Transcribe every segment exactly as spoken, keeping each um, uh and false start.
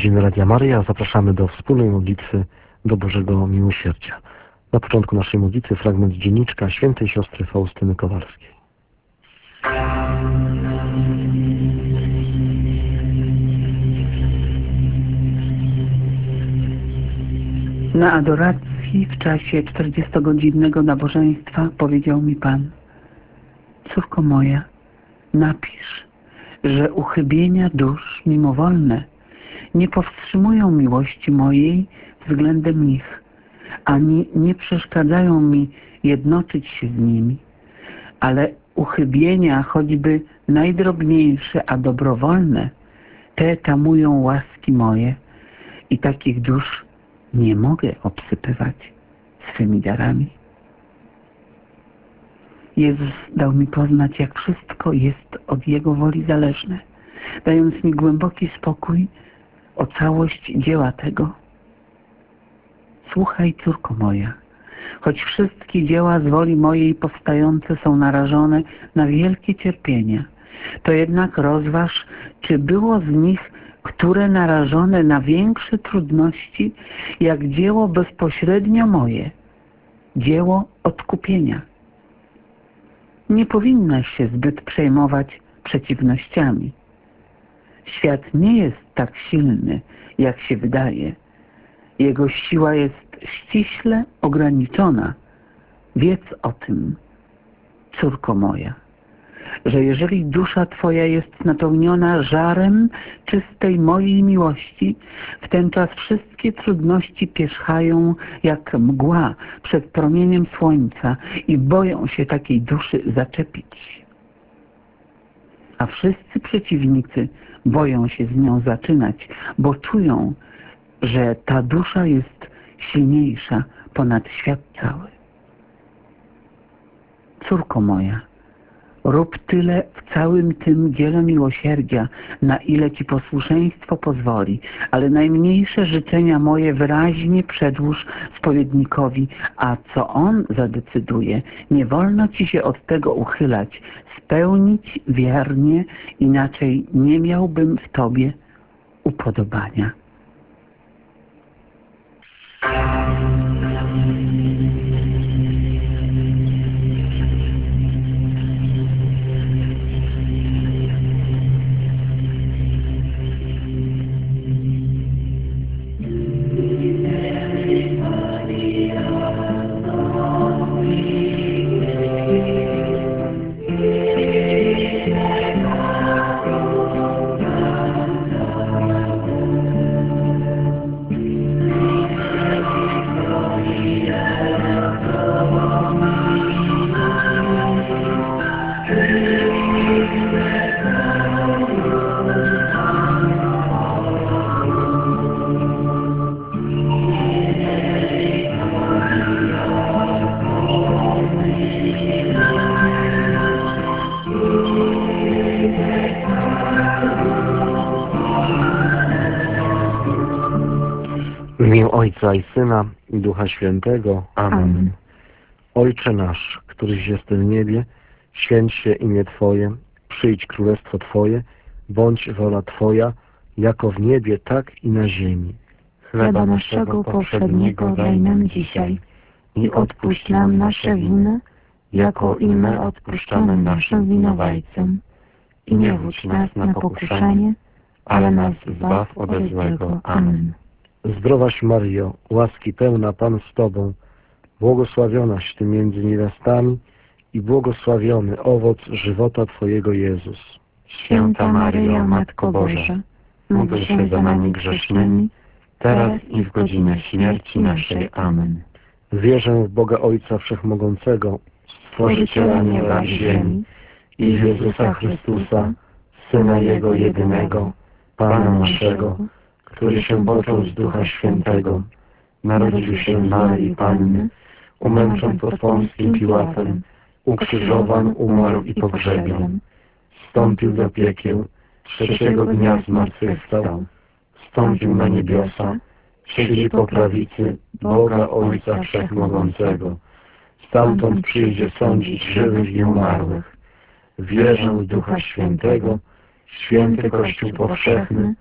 rodziny Radia Maryja zapraszamy do wspólnej modlitwy do Bożego Miłosierdzia. Na początku naszej modlitwy fragment z dzienniczka świętej siostry Faustyny Kowalskiej. Na adoracji w czasie czterdziestogodzinnego nabożeństwa powiedział mi Pan: córko moja, napisz, że uchybienia dusz mimowolne nie powstrzymują miłości mojej względem nich, ani nie przeszkadzają mi jednoczyć się z nimi, ale uchybienia, choćby najdrobniejsze, a dobrowolne, te tamują łaski moje i takich dusz nie mogę obsypywać swymi darami. Jezus dał mi poznać, jak wszystko jest od Jego woli zależne, dając mi głęboki spokój o całość dzieła tego. Słuchaj, córko moja, choć wszystkie dzieła z woli mojej powstające są narażone na wielkie cierpienia, to jednak rozważ, czy było z nich które narażone na większe trudności, jak dzieło bezpośrednio moje, dzieło odkupienia. Nie powinnaś się zbyt przejmować przeciwnościami. Świat nie jest tak silny, jak się wydaje. Jego siła jest ściśle ograniczona. Wiedz o tym, córko moja, że jeżeli dusza Twoja jest napełniona żarem czystej mojej miłości, w ten czas wszystkie trudności pierzchają jak mgła przed promieniem słońca i boją się takiej duszy zaczepić. A wszyscy przeciwnicy boją się z nią zaczynać, bo czują, że ta dusza jest silniejsza ponad świat cały. Córko moja, rób tyle w całym tym dziele miłosierdzia, na ile Ci posłuszeństwo pozwoli, ale najmniejsze życzenia moje wyraźnie przedłóż spowiednikowi, a co on zadecyduje, nie wolno Ci się od tego uchylać, spełnić wiernie, inaczej nie miałbym w Tobie upodobania. W imię Ojca i Syna i Ducha Świętego. Amen. Amen. Ojcze nasz, któryś jest w niebie, święć się imię Twoje, przyjdź królestwo Twoje, bądź wola Twoja, jako w niebie, tak i na ziemi. Chleba naszego powszedniego daj nam dzisiaj i odpuść nam nasze winy, jako i my odpuszczamy naszym winowajcom. I nie wódź nas na pokuszenie, ale nas zbaw ode złego. Amen. Zdrowaś Maryjo, łaski pełna Pan z Tobą, błogosławionaś Ty między niewiastami i błogosławiony owoc żywota Twojego Jezus. Święta Maryjo, Matko Boża, módl się za nami grzesznymi, teraz i w godzinę śmierci naszej. Amen. Wierzę w Boga Ojca Wszechmogącego, Stworzyciela nieba i ziemi, i w Jezusa Chrystusa, Syna Jego jedynego, Pana naszego, który się począł z Ducha Świętego, narodził się z Maryi Panny, umęczon pod Pąckim Piłatem, ukrzyżowan, umarł i pogrzebion, wstąpił do piekieł, trzeciego dnia zmartwychwstał, wstąpił na niebiosa, siedzi po prawicy Boga Ojca Wszechmogącego, stamtąd przyjdzie sądzić żywych i umarłych. Wierzę w Ducha Świętego, święty Kościół powszechny,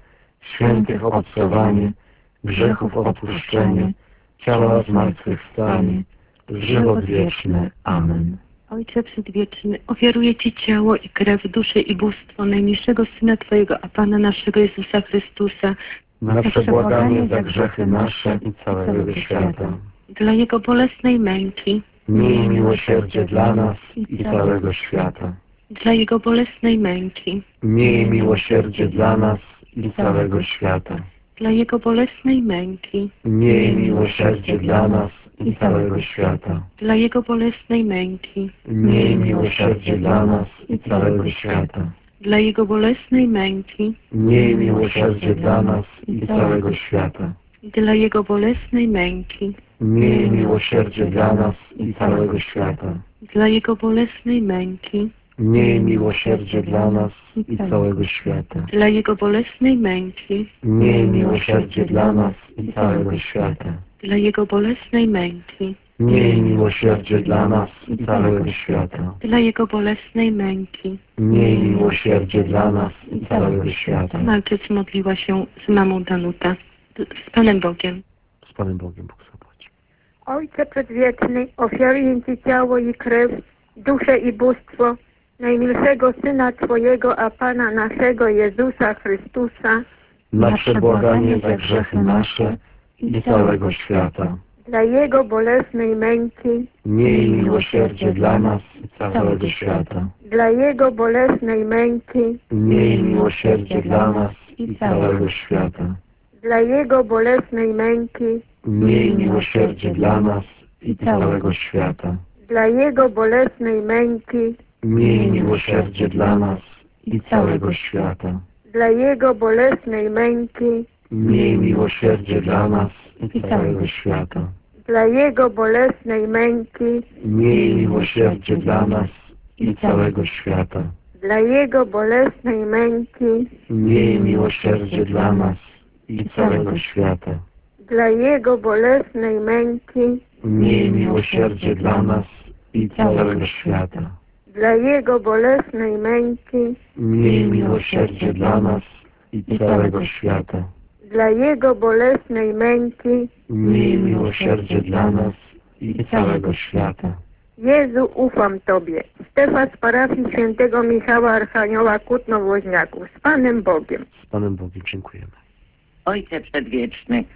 świętych obcowanie, grzechów odpuszczenie, ciała zmartwychwstanie, żywot wieczny. Amen. Ojcze Przedwieczny, ofiaruję Ci ciało i krew, duszę i bóstwo najmilszego Syna Twojego, a Pana naszego Jezusa Chrystusa, Na przebłaganie za grzechy nasze i całego świata. dla Jego bolesnej męki, Miej miłosierdzie dla nas i całego świata. dla Jego bolesnej męki, Miej miłosierdzie dla nas i całego świata. dla Jego bolesnej męki, Miej miłosierdzie dla nas i całego świata. dla Jego bolesnej męki, Miej miłosierdzie dla nas i całego świata. dla Jego bolesnej męki, Miej miłosierdzie dla nas i całego świata. dla Jego bolesnej męki, Miej miłosierdzie dla nas i całego świata. dla Jego bolesnej męki, Miej miłosierdzie dla nas i całego świata. dla Jego bolesnej męki, Miej miłosierdzie dla nas i całego świata. dla Jego bolesnej męki, Miej miłosierdzie dla nas i całego świata. dla Jego bolesnej męki. Miej miłosierdzie dla nas i całego świata. Malczyc modliła się z mamą Danuta, z Panem Bogiem. Z Panem Bogiem Bóg zapłaci. Ojcze Przedwieczny, ofiaruję Ci ciało i krew, duszę i bóstwo najmilszego Syna Twojego, a Pana naszego Jezusa Chrystusa, Na przebłaganie za grzechy nasze i całego świata. dla Jego bolesnej męki, Miej miłosierdzie dla nas i całego świata. dla Jego bolesnej męki, Miej miłosierdzie dla nas i całego świata. dla Jego bolesnej męki, Miej miłosierdzie dla nas i całego świata. dla Jego bolesnej męki, Miej miłosierdzie dla nas i całego świata. dla Jego bolesnej męki, Miej miłosierdzie dla nas i całego świata. dla Jego bolesnej męki, Miej miłosierdzie dla nas i całego świata. dla Jego bolesnej męki, Miej miłosierdzie dla nas i całego świata. dla Jego bolesnej męki, Miej miłosierdzie dla nas i całego świata. dla Jego bolesnej męki, Miej miłosierdzie dla nas i całego świata. dla Jego bolesnej męki. Miej miłosierdzie dla nas i całego świata. Jezu, ufam Tobie. Stefa z parafii świętego Michała Archanioła Kutno-Woźniaków. Z Panem Bogiem. Z Panem Bogiem dziękujemy. Ojcze Przedwieczny,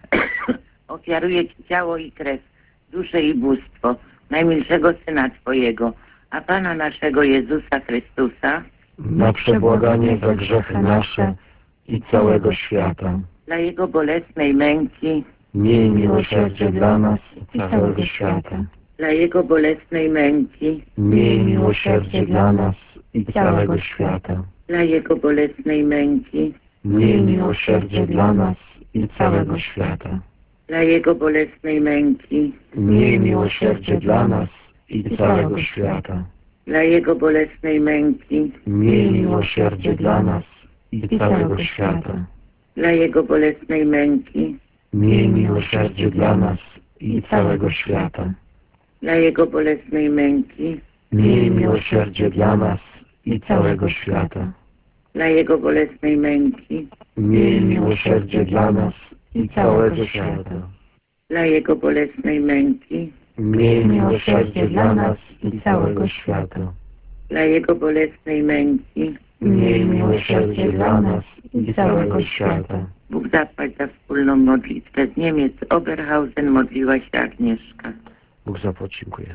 ofiaruję Ci ciało i krew, duszę i bóstwo najmilszego Syna Twojego, a Pana naszego Jezusa Chrystusa, Na przebłaganie za grzechy nasze i całego świata. dla Jego bolesnej męki, Miej miłosierdzie dla nas i całego świata. dla Jego bolesnej męki, Miej miłosierdzie dla nas i całego świata. dla Jego bolesnej męki, Miej miłosierdzie dla nas i całego świata. dla Jego bolesnej męki, Miej miłosierdzie dla nas i całego świata. dla Jego bolesnej męki, Miej miłosierdzie dla nas i całego świata. dla Jego bolesnej męki, Miej miłosierdzie dla nas i całego świata. dla Jego bolesnej męki, Miej miłosierdzie dla nas i całego świata. dla Jego bolesnej męki, Miej miłosierdzie dla nas i całego świata. dla Jego bolesnej męki, Miej miłosierdzie dla nas i całego świata. dla Jego bolesnej męki. Miej miłosierdzie dla nas i całego świata. Bóg zapłać za wspólną modlitwę. Z Niemiec Oberhausen modliła się Agnieszka. Bóg zapłać, dziękujemy.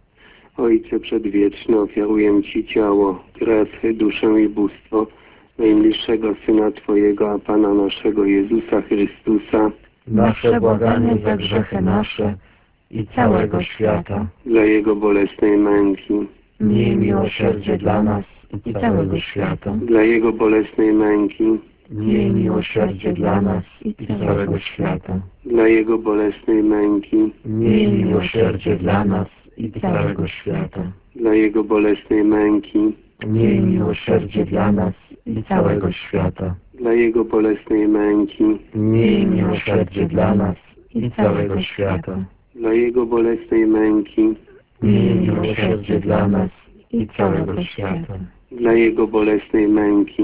Ojcze Przedwieczny, ofiaruję Ci ciało, krew, duszę i bóstwo najmilszego Syna Twojego, a Pana naszego Jezusa Chrystusa, Na przebłaganie za grzechy nasze i całego świata. dla Jego bolesnej męki, Miej miłosierdzie dla nas i całego świata. dla Jego bolesnej męki, Miej miłosierdzie dla nas i całego świata. dla Jego bolesnej męki, Miej miłosierdzie dla nas i całego świata. dla Jego bolesnej męki, Miej miłosierdzie dla nas i całego świata. dla Jego bolesnej męki, Miej miłosierdzie dla nas i całego świata. dla Jego bolesnej męki, Miej miłosierdzie dla nas i całego świata. dla Jego bolesnej męki,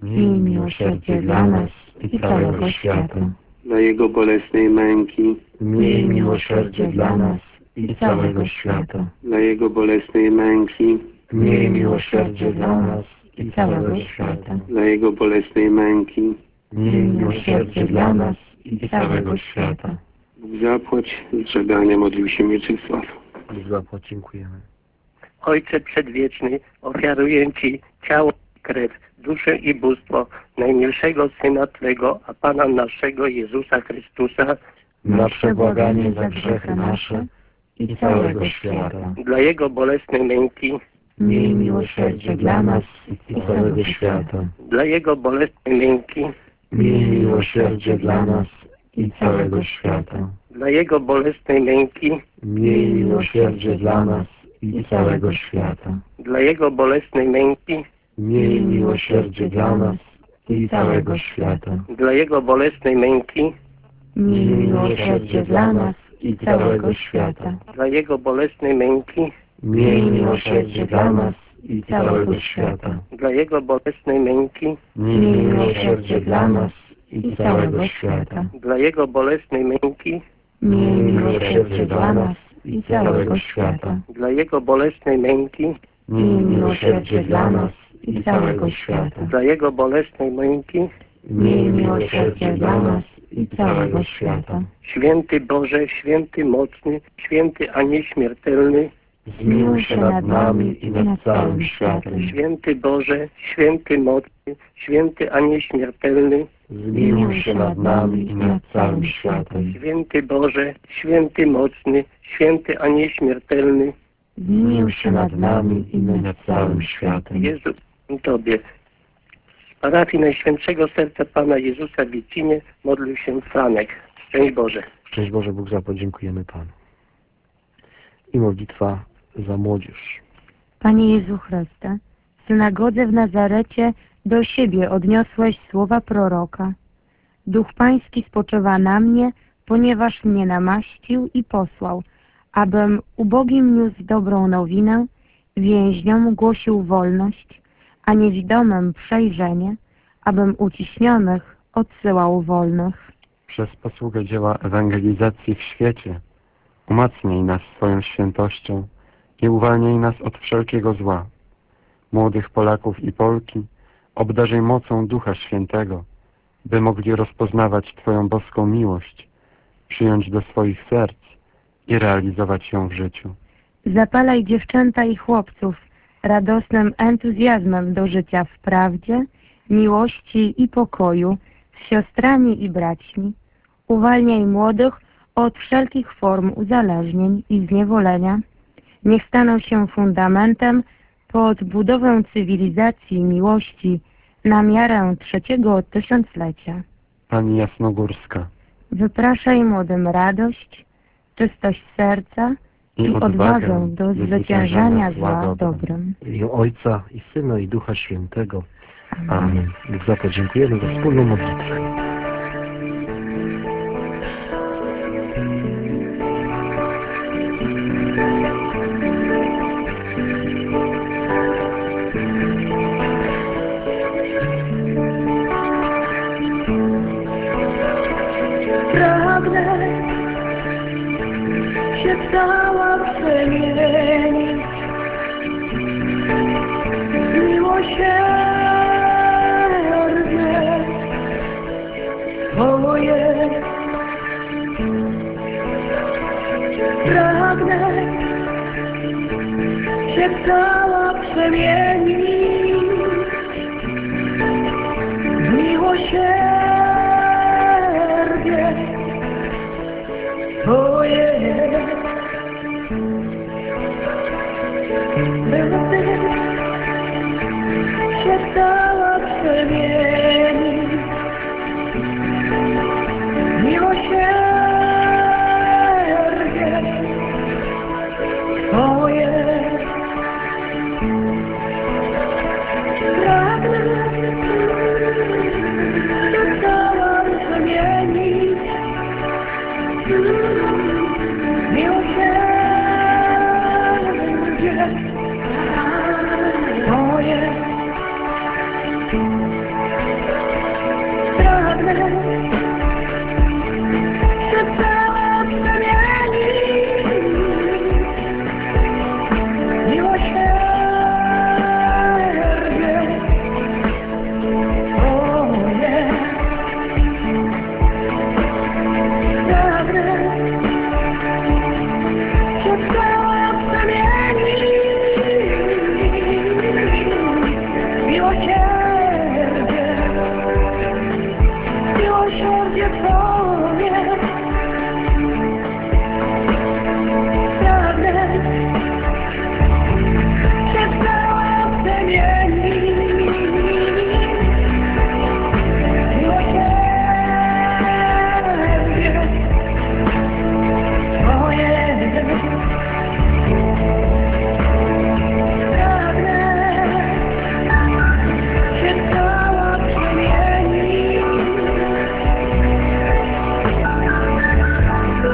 Miej miłosierdzie dla nas i całego świata. Dla Jego bolesnej męki, Miej miłosierdzie dla nas i całego świata. dla Jego bolesnej męki, Miej miłosierdzie dla nas i całego świata. dla Jego bolesnej męki. Miej miłosierdzie dla nas i całego świata. Bóg zapłać, z żegania modlił się Mieczysław. Bóg zapłać, dziękujemy. Ojcze Przedwieczny, ofiaruję Ci ciało i krew, duszę i bóstwo najmilszego Syna Twego, a Pana naszego Jezusa Chrystusa, Na przebłaganie za grzechy nasze i całego świata. dla Jego bolesnej męki, Miej miłosierdzie dla nas i całego świata. dla Jego bolesnej męki, Miej miłosierdzie dla nas i całego świata. dla Jego bolesnej męki, Miej miłosierdzie dla nas i całego świata. dla Jego bolesnej męki, Miej miłosierdzie dla nas i całego świata. dla Jego bolesnej męki, Miej miłosierdzie dla nas i całego świata. dla Jego bolesnej męki, Miej miłosierdzie dla nas i całego świata. dla Jego bolesnej męki, Miej miłosierdzie dla nas i całego świata. dla Jego bolesnej męki, Miej miłosierdzie dla nas i całego świata. dla Jego bolesnej męki, Miej miłosierdzie dla nas i całego świata. dla Jego bolesnej męki. Miej miłosierdzie dla nas i całego świata. Święty Boże, święty mocny, święty a nieśmiertelny, Zmiłuj się nad nami i nad całym światem. święty Boże, święty mocny, święty a nieśmiertelny, Zmiłuj się nad nami i nad całym światem. święty Boże, święty mocny, święty a nieśmiertelny, Zmiłuj się nad nami i nad całym światem. Jezu, Tobie. Z parafii Najświętszego Serca Pana Jezusa w Wiecinie modlił się Franek. Szczęść Boże. Szczęść Boże, Bóg zapłać, dziękujemy Panu. I modlitwa za młodzież. Panie Jezu Chryste, w synagodze w Nazarecie do siebie odniosłeś słowa proroka. Duch Pański spoczywa na mnie, ponieważ mnie namaścił i posłał, abym ubogim niósł dobrą nowinę, więźniom głosił wolność, a niewidomym przejrzenie, abym uciśnionych odsyłał wolnych. Przez posługę dzieła ewangelizacji w świecie umacnij nas swoją świętością i uwalnij nas od wszelkiego zła. Młodych Polaków i Polki obdarzyj mocą Ducha Świętego, by mogli rozpoznawać Twoją boską miłość, przyjąć do swoich serc i realizować ją w życiu. Zapalaj dziewczęta i chłopców radosnym entuzjazmem do życia w prawdzie, miłości i pokoju z siostrami i braćmi. Uwalniaj młodych od wszelkich form uzależnień i zniewolenia. Niech staną się fundamentem pod budowę cywilizacji i miłości na miarę trzeciego tysiąclecia. Pani Jasnogórska Wypraszaj młodym radość, czystość serca i odwagę do zwyciężania zła dobrem. W imię Ojca i Syna i Ducha Świętego. Amen. Amen. Bóg zapłać, dziękujemy za wspólną modlitwę. Pragnę się cała przemienić, miłosierdzie Twoje. Pragnę się cała przemienić, miłosierdzie Twoje. Bym Ty się cała przemienić, miłosierdzie Twoje. Pragnę się cała przemienić,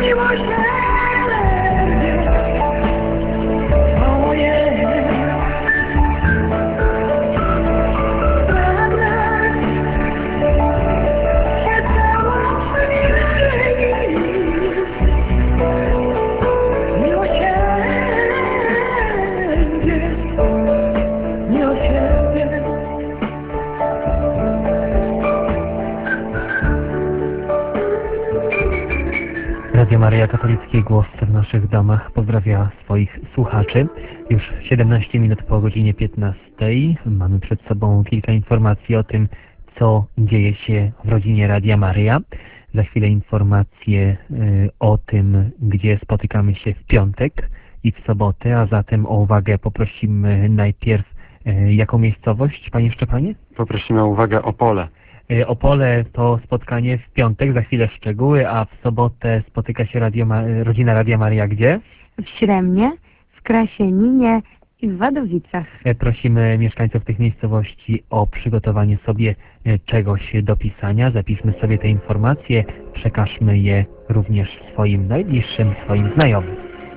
Radio Maryja Katolicki Głos w naszych domach pozdrawia swoich słuchaczy. Już siedemnaście minut po godzinie piętnastej. Mamy przed sobą kilka informacji o tym, co dzieje się w rodzinie Radia Maryja. Za chwilę informacje y, o tym, gdzie spotykamy się w piątek i w sobotę, a zatem o uwagę poprosimy najpierw y, jaką miejscowość, Panie Szczepanie? Poprosimy o uwagę Opole. Opole to spotkanie w piątek, za chwilę szczegóły, a w sobotę spotyka się Radio Ma rodzina Radia Maryja gdzie? W Śremnie, w Krasieninie i w Wadowicach. Prosimy mieszkańców tych miejscowości o przygotowanie sobie czegoś do pisania. Zapiszmy sobie te informacje, przekażmy je również swoim najbliższym, swoim znajomym.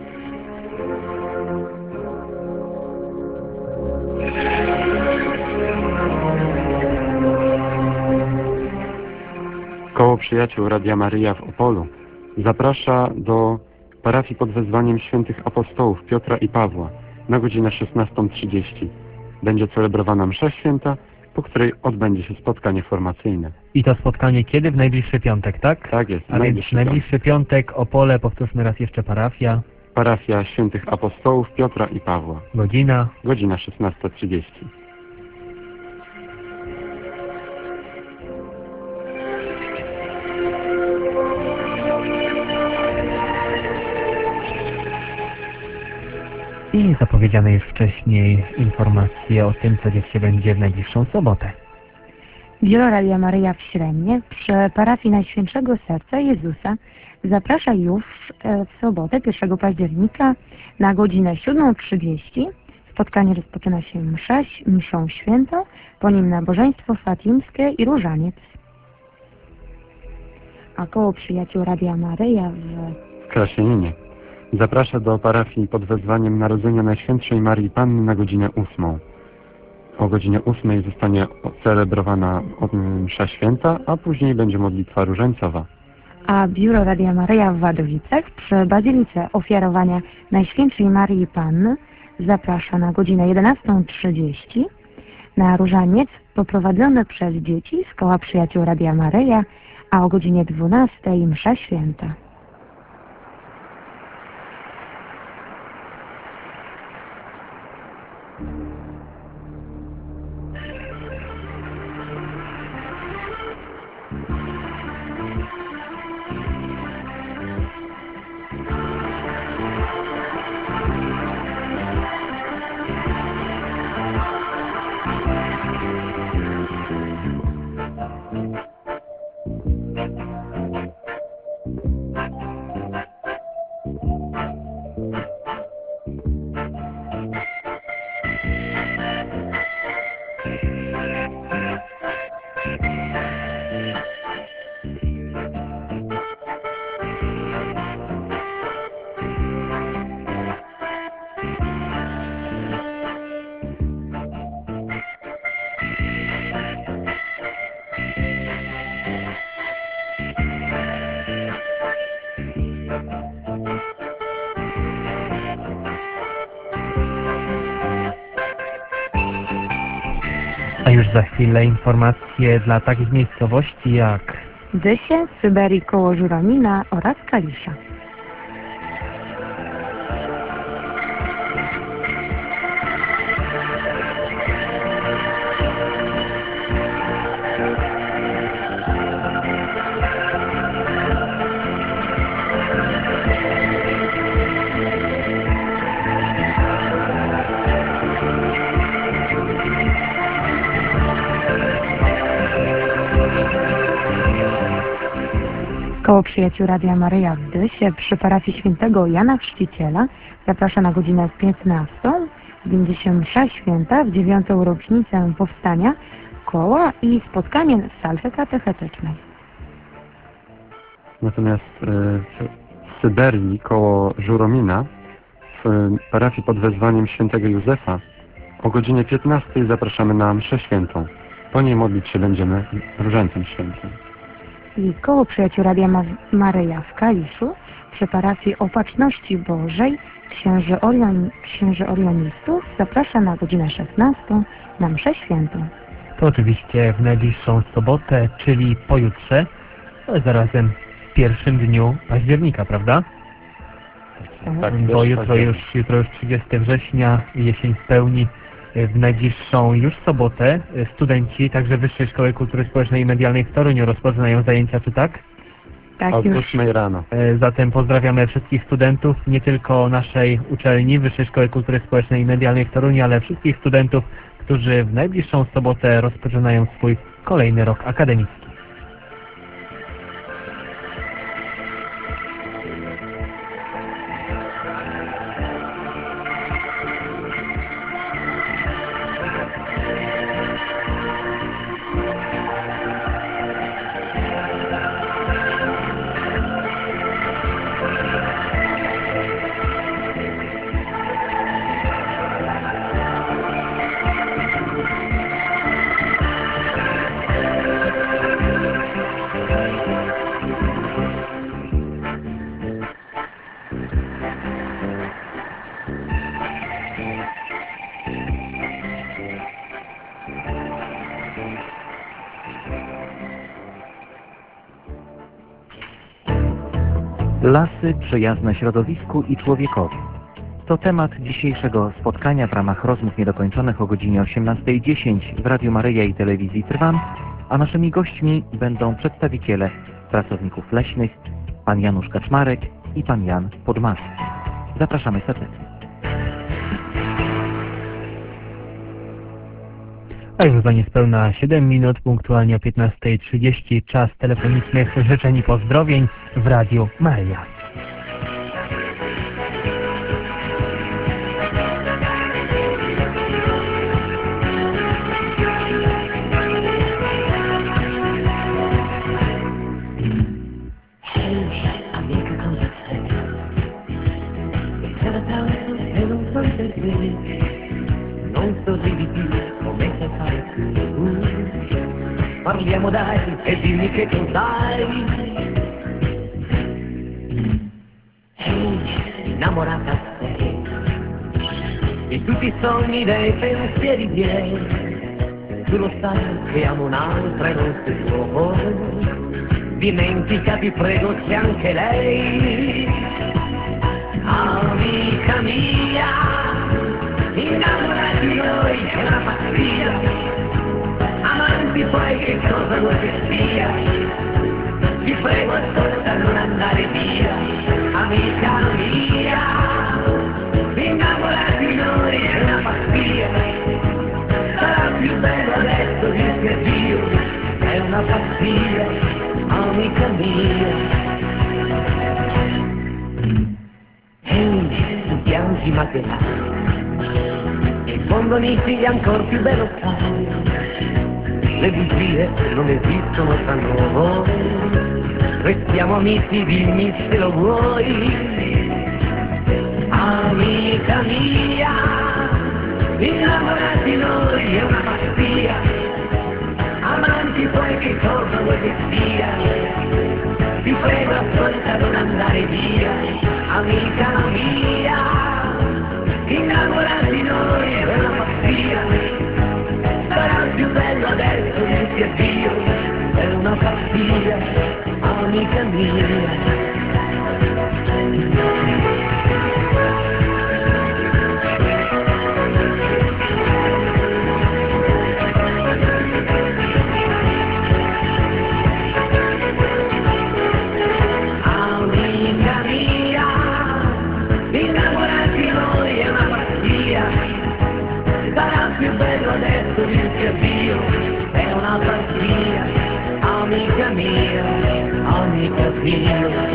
Koło Przyjaciół Radia Maryja w Opolu zaprasza do parafii pod wezwaniem świętych apostołów Piotra i Pawła na godzinę szesnastą trzydzieści. Będzie celebrowana msza święta, po której odbędzie się spotkanie formacyjne. I to spotkanie kiedy? W najbliższy piątek, tak? Tak jest. A najbliższy więc najbliższy piątek. piątek, Opole, powtórzmy raz jeszcze parafia. Parafia świętych apostołów Piotra i Pawła. Godzina? Godzina szesnasta trzydzieści. I zapowiedziane już wcześniej informacje o tym, co dziać się będzie w najbliższą sobotę. Biuro Radia Maryja w Śremnie przy parafii Najświętszego Serca Jezusa zaprasza już w sobotę pierwszego października na godzinę siódmą trzydzieści. Spotkanie rozpoczyna się msza, mszą świętą, po nim nabożeństwo fatimskie i różaniec. A koło Przyjaciół Radia Maryja w Krasieninie zaprasza do parafii pod wezwaniem Narodzenia Najświętszej Marii Panny na godzinę ósmą. O godzinie ósmej zostanie celebrowana msza święta, a później będzie modlitwa różańcowa. A Biuro Radia Maryja w Wadowicach przy Bazylice Ofiarowania Najświętszej Marii Panny zaprasza na godzinę jedenastą trzydzieści na różaniec poprowadzony przez dzieci z Koła Przyjaciół Radia Maryja, a o godzinie dwunastej msza święta. A już za chwilę informacje dla takich miejscowości jak Dysie, Syberii koło Żuronina oraz Kalisza. Koło Przyjaciół Radia Maryja w Dysie przy parafii świętego Jana Chrzciciela zaprasza na godzinę piętnastą. Będzie się msza święta w dziewiątą rocznicę powstania koła i spotkanie w salce katechetycznej. Natomiast Syberii koło Żuromina w parafii pod wezwaniem świętego Józefa o godzinie piętnastej zapraszamy na mszę świętą. Po niej modlić się będziemy różańcem świętym. I koło przyjaciół Radia Ma Maryja w Kaliszu przy parafii Opatrzności Bożej księży, Orion, księży Orionistów zaprasza na godzinę szesnastą na mszę świętą. To oczywiście w najbliższą sobotę, czyli pojutrze, ale zarazem w pierwszym dniu października, prawda? Tak, Bo jutro już, jutro już trzydziestego września, jesień w pełni. W najbliższą już sobotę studenci także Wyższej Szkoły Kultury Społecznej i Medialnej w Toruniu rozpoczynają zajęcia, czy tak? Tak, Od już. ósmej rano. Zatem pozdrawiamy wszystkich studentów, nie tylko naszej uczelni Wyższej Szkoły Kultury Społecznej i Medialnej w Toruniu, ale wszystkich studentów, którzy w najbliższą sobotę rozpoczynają swój kolejny rok akademicki. Lasy przyjazne środowisku i człowiekowi. To temat dzisiejszego spotkania w ramach rozmów niedokończonych o godzinie osiemnastej dziesięć w Radiu Maryja i Telewizji Trwam, a naszymi gośćmi będą przedstawiciele pracowników leśnych, pan Janusz Kaczmarek i pan Jan Podmaski. Zapraszamy serdecznie. A już za niespełna siedem minut, punktualnie o piętnastej trzydzieści, czas telefonicznych życzeń i pozdrowień w Radiu Maryja. Parliamo dai e dimmi che cos'hai. Ehi, innamorata sei di tutti i sogni dei pensieri miei. Tu lo sai che amo un'altra e non sei tuo. Dimentica, ti prego, c'è anche lei. Amica mia, innamorati di noi è una pazzia. Amanti poi che cosa vuoi che sia? Ti prego ascolta non andare via. Amica mia, innamorati di noi è una pazzia. Sarà più bello adesso dirti addio. È una pazzia, amica mia. Ehi, tu piangi ma che fai? In fondo amici ancor più bello sai. Le bugie non esistono tra noi, restiamo amici, dimmi se lo vuoi. Amica mia, innamorati noi è una pazzia. Amanti poi che cosa vuoi che sia? Ti prego ascolta non andare via. Amica mia, innamorati noi è una pazzia. Sarà più bello adesso dirti addio, è una pazzia, amica mia. Amica mia, innamorati noi è una pazzia. Sarà più bello adesso dirti addio, è una pazzia, amica mia, amica mia.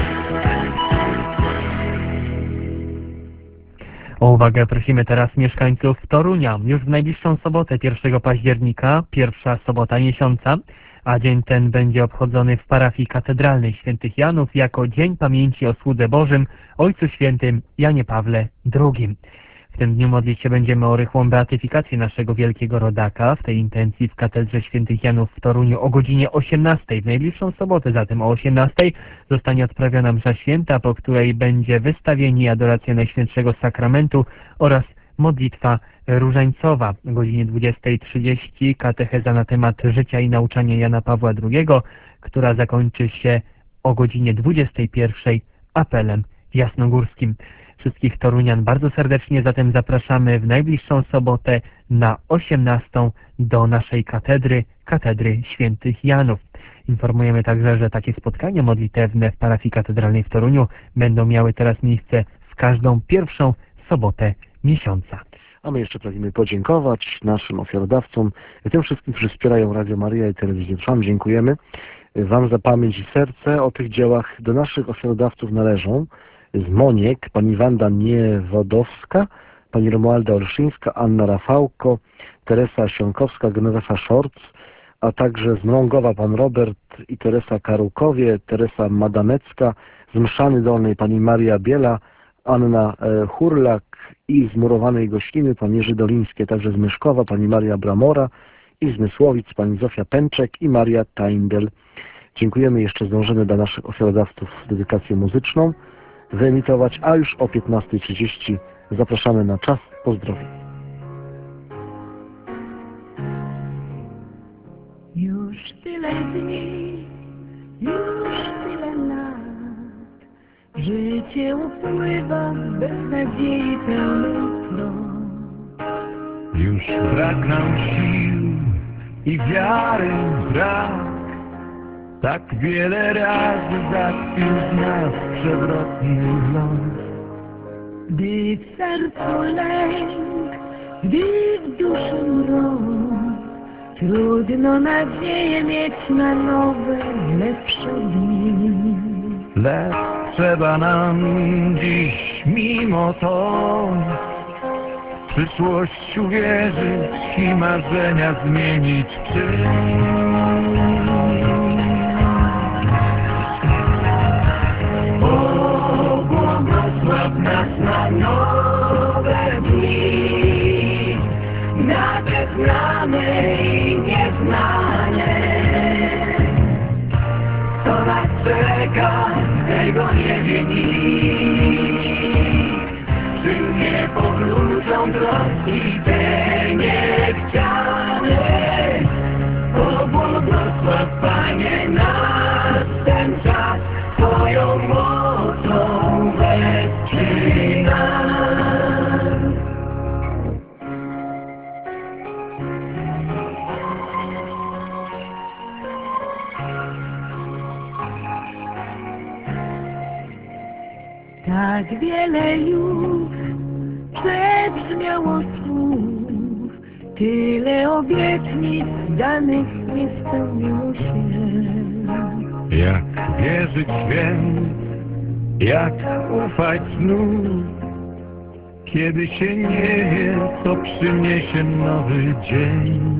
O uwagę prosimy teraz mieszkańców Torunia. Już w najbliższą sobotę, pierwszego października, pierwsza sobota miesiąca, a dzień ten będzie obchodzony w parafii katedralnej Świętych Janów jako Dzień Pamięci o Słudze Bożym Ojcu Świętym Janie Pawle drugim. W tym dniu modlić się będziemy o rychłą beatyfikację naszego wielkiego rodaka. W tej intencji w Katedrze Świętych Janów w Toruniu o godzinie osiemnastej, w najbliższą sobotę zatem o osiemnastej, zostanie odprawiona msza święta, po której będzie wystawienie i adoracja Najświętszego Sakramentu oraz modlitwa różańcowa. O godzinie dwudziestej trzydzieści katecheza na temat życia i nauczania Jana Pawła drugiego, która zakończy się o godzinie dwudziestej pierwszej apelem jasnogórskim. Wszystkich torunian bardzo serdecznie zatem zapraszamy w najbliższą sobotę na osiemnastą do naszej katedry, Katedry Świętych Janów. Informujemy także, że takie spotkania modlitewne w parafii katedralnej w Toruniu będą miały teraz miejsce w każdą pierwszą sobotę miesiąca. A my jeszcze pragniemy podziękować naszym ofiarodawcom i tym wszystkim, którzy wspierają Radio Maryja i Telewizję Trwam. Dziękujemy Wam za pamięć i serce. O tych dziełach do naszych ofiarodawców należą z Moniek, pani Wanda Niewodowska, pani Romualda Olszyńska, Anna Rafałko, Teresa Sionkowska, Genowefa Szorc, a także z Mrągowa pan Robert i Teresa Karukowie, Teresa Madamecka, z Mszany Dolnej pani Maria Biela, Anna e, Hurlak i z Murowanej Gośliny pan Jerzy Dolińskie, także z Myszkowa pani Maria Bramora i z Mysłowic pani Zofia Pęczek i Maria Taindel. Dziękujemy, jeszcze zdążymy dla naszych ofiarodawców dedykację muzyczną wyemitować, a już o piętnastej trzydzieści zapraszamy na czas pozdrowień. Już tyle dni, już tyle lat, życie upływa bez nadziei pełnych plot. Już brak nam sił i wiary brak. Tak wiele razy zakpił z nas przewrotny los. Gdy w sercu lęk, gdy w duszy mrok, trudno nadzieję mieć na nowe, lepsze dni. Lecz trzeba nam dziś mimo to w przyszłość uwierzyć i marzenia zmienić w czyn. Błogosław nas na nowe dni, na te znane i nieznane. Co nas czeka, tego nie wie nikt. Czy nie powrócą troski te niechciane? O błogosław, Panie, nas ten czas Twoją mocą wesprzyj nas. Tak wiele już przebrzmiało słów, tyle obietnic danych nie spełniło się. Jak wierzyć więc, jak ufać znów, kiedy się nie wie, co przyniesie nowy dzień.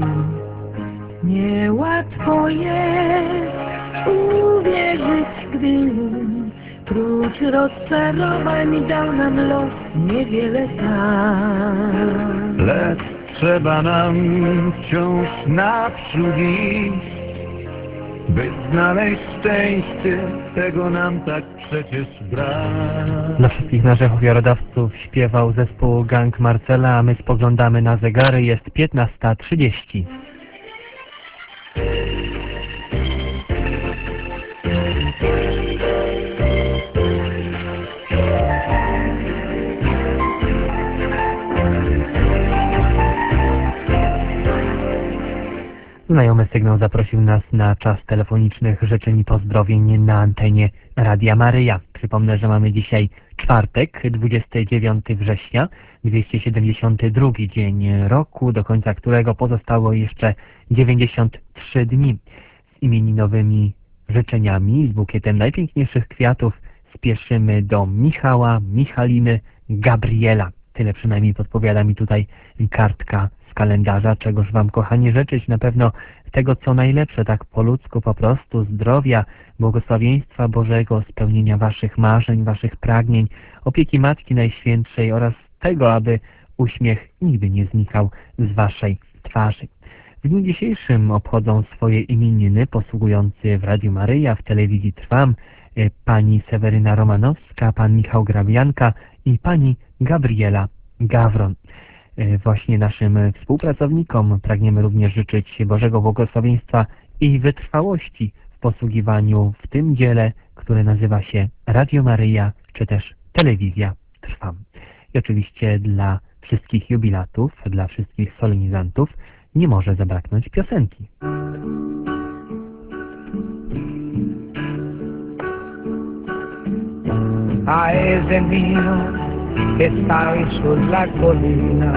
Niełatwo jest uwierzyć, gdy prócz rozczarowań dał nam los niewiele tam. Lecz trzeba nam wciąż naprzód iść, by znaleźć szczęście, tego nam tak przecież brak. Dla wszystkich naszych ofiarodawców śpiewał zespół Gang Marcela, a my spoglądamy na zegary, jest piętnasta trzydzieści. Znajomy sygnał zaprosił nas na czas telefonicznych życzeń i pozdrowień na antenie Radia Maryja. Przypomnę, że mamy dzisiaj czwartek, dwudziestego dziewiątego września, dwieście siedemdziesiąty drugi dzień roku, do końca którego pozostało jeszcze dziewięćdziesiąt trzy dni. Z imieninowymi życzeniami, z bukietem najpiękniejszych kwiatów spieszymy do Michała, Michaliny, Gabriela. Tyle przynajmniej podpowiada mi tutaj kartka z kalendarza, czegoż Wam, kochani, życzyć. Na pewno tego, co najlepsze, tak po ludzku, po prostu zdrowia, błogosławieństwa Bożego, spełnienia Waszych marzeń, Waszych pragnień, opieki Matki Najświętszej oraz tego, aby uśmiech nigdy nie znikał z Waszej twarzy. W dniu dzisiejszym obchodzą swoje imieniny posługujący w Radiu Maryja, w telewizji Trwam, pani Seweryna Romanowska, pan Michał Grabianka i pani Gabriela Gawron. Właśnie naszym współpracownikom pragniemy również życzyć Bożego błogosławieństwa i wytrwałości w posługiwaniu w tym dziele, które nazywa się Radio Maryja, czy też Telewizja Trwam. I oczywiście dla wszystkich jubilatów, dla wszystkich solenizantów nie może zabraknąć piosenki. Paese mio che stai sulla collina,